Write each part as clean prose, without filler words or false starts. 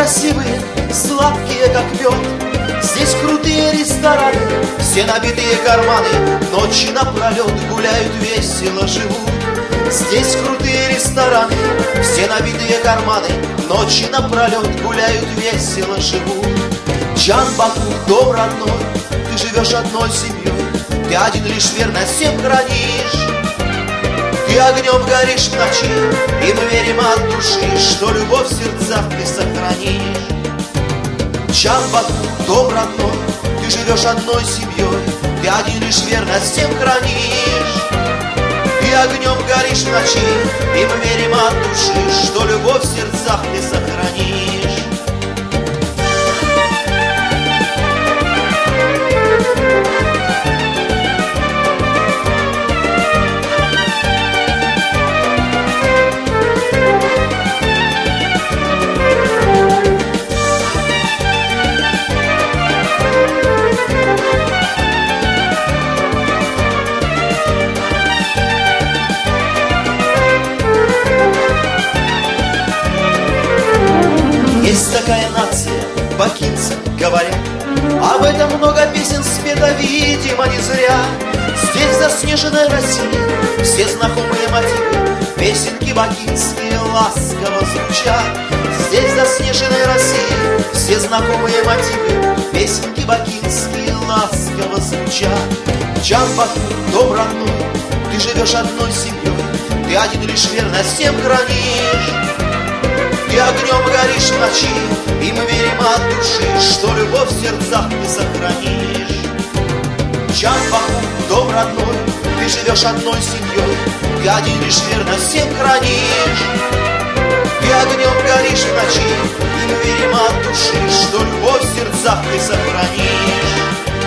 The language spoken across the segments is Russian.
красивые, сладкие, как мед. Здесь крутые рестораны, все набитые карманы, ночи напролет гуляют, весело живут. Здесь крутые рестораны, все набитые карманы, ночи напролет гуляют, весело живут. Джанбаку, дом родной, ты живешь одной семьей, ты один лишь верность всем хранишь. Ты огнем горишь в ночи, и мы верим от души, что любовь в сердцах ты сохранишь. Джанбаку, дом родной, ты живешь одной семьей, ты один лишь верность всем хранишь. Ты огнем горишь в ночи, и мы верим от души, что любовь в сердцах ты сохранишь. Есть такая нация, бакинцы говорят, об этом много песен спето, видимо, не зря. Здесь в заснеженной России все знакомые мотивы, песенки бакинские ласково звучат. Здесь в заснеженной России все знакомые мотивы, песенки бакинские ласково звучат. Джанбаку, дом родной, ты живешь одной семьей, ты один лишь верность всем хранишь. Ты огнем горишь в ночи, и мы верим от души, что любовь в сердцах ты сохранишь. Джанбаку, дом родной, ты живешь одной семьей, ты один лишь верность всем хранишь. Ты огнем горишь в ночи, и мы верим от души, что любовь в сердцах ты сохранишь.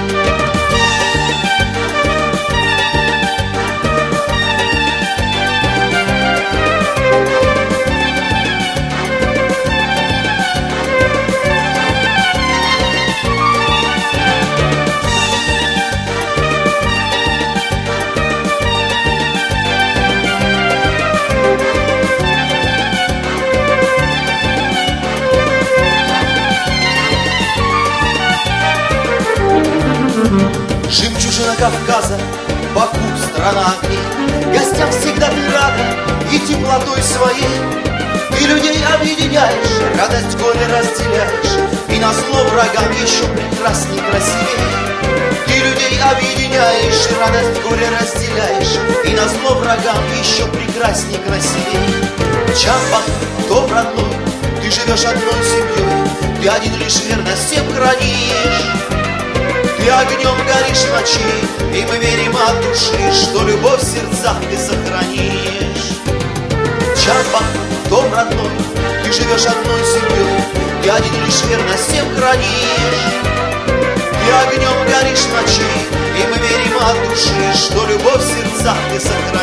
Жемчужина Кавказа, Баку, страна огней, гостям всегда ты рада и теплотой своей. Ты людей объединяешь, радость горе разделяешь, и назло врагам еще прекрасней, красивей. Ты людей объединяешь, радость горе разделяешь, и назло врагам еще прекрасней, красивей. Джанбаку, дом родной, ты живешь одной семьей, ты один лишь верность всем хранишь. Ты огнем горишь в ночи, и мы верим от души, что любовь в сердцах ты сохранишь. Джанбаку, дом родной, ты живешь одной семьей, ты один лишь верность всем хранишь. Ты огнем горишь в ночи, и мы верим от души, что любовь в сердцах ты сохранишь.